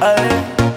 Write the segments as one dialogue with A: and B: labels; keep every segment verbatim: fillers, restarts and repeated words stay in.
A: Ay,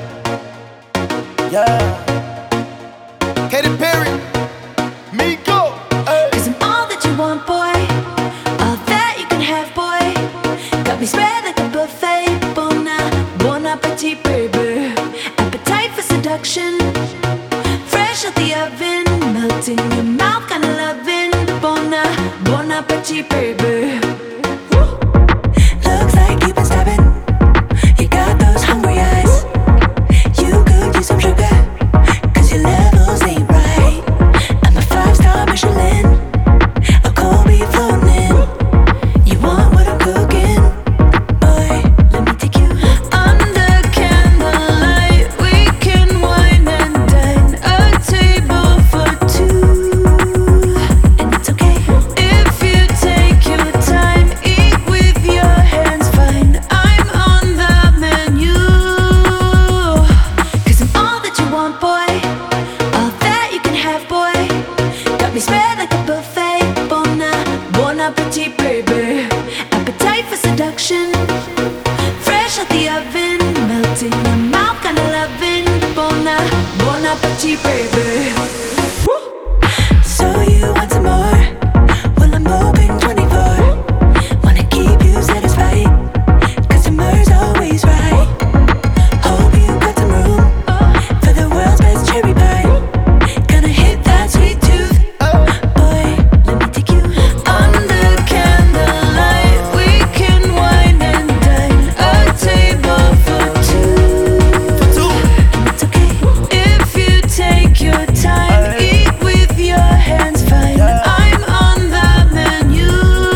A: yeah. Katy Perry, Miko.
B: Cause I'm all that you want, boy. All that you can have, boy. Got me spread like a buffet. Bon, bon appetit, baby. Appetite for seduction. Fresh out the oven. Melting in your mouth, kinda loving. Bon, bon appetit, baby. Woo. Looks like you've been stabbing. You got those hungry eyes. You could use some sugar. Cause your levels ain't right. I'm a five-star Michelin. A cold beef floating. You want what I'm cooking? Boy, let me take you under candlelight. We can wine and dine. A table for two. And it's okay if you take your time. Eat with your hands, fine. I'm on the menu. Cause I'm all that you want, boy. All that you can have, boy. Got me spread like a buffet. Bon, bon appetit, baby. Appetite for seduction. Fresh out the oven. Melting your mouth, kinda loving. Bon, bon appetit, baby. Woo. So you want some more? Well, I'm open twenty-four. Wanna keep you satisfied. Cause summer's always right. Hope you got some room for the world's best cherry pie. Gonna hit that sweet tooth. Boy, let me take you under candlelight. We can wine and dine. A table for two. And it's okay if you take your time. Eat with your hands, fine. I'm on the menu.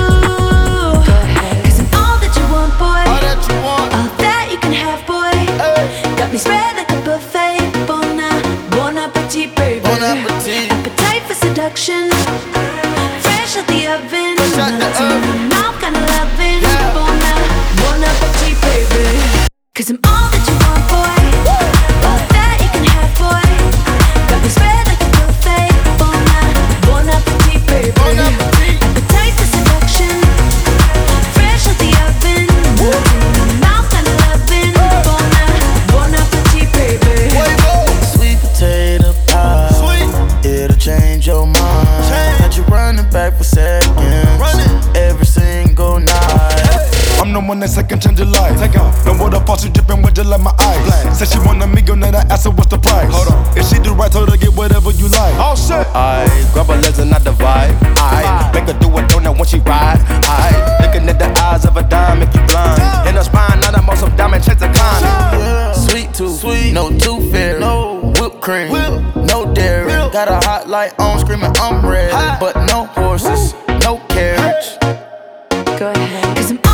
B: Cause I'm all that you want, boy.
A: All that you want.
B: All that you can have, boy. Got me spread like a buffet. Bon, bon appetit, baby.
A: Bon appetit.
B: Appetite for seduction. Fresh out the oven.
A: Fresh out the
B: Melting in
A: oven.
B: your mouth, kinda loving.
A: Yeah.
B: Bon, bon appetit, baby. Cause I'm all that you want, boy. All that you can have, boy. Got me spread like a buffet. Bon, bon appetit, baby.
A: Bon appetit.
B: Appetite for seduction. Fresh out the oven. Melting in your mouth, kinda loving. Bon, bon appetit, baby.
A: Sweet potato pie.
C: Sweet.
A: It'll change your mind.
C: Change.
A: Got you running back for seconds.
C: Running.
A: Every single night.
C: I'm the one that second change your life. Take off. No water faucet dripping with just like my eyes.
A: Black.
C: Said she want a millionaire, I asked her what's the price.
A: Hold on.
C: If she do right, told her get whatever you like.
A: Oh shit. I grab her legs and I divide. I make her do a donut when she ride. I looking at the eyes of a dime, make you blind. In her spine, now I'm on some diamond checks to climb.
C: Yeah.
A: Sweet tooth,
C: Sweet.
A: no tooth fairy.
C: No.
A: Whipped cream,
C: Whip.
A: no dairy.
C: Milk.
A: Got a hot light on, screaming I'm ready.
C: Hot.
A: But no horses, no carriage.
B: Go ahead. Cause I'm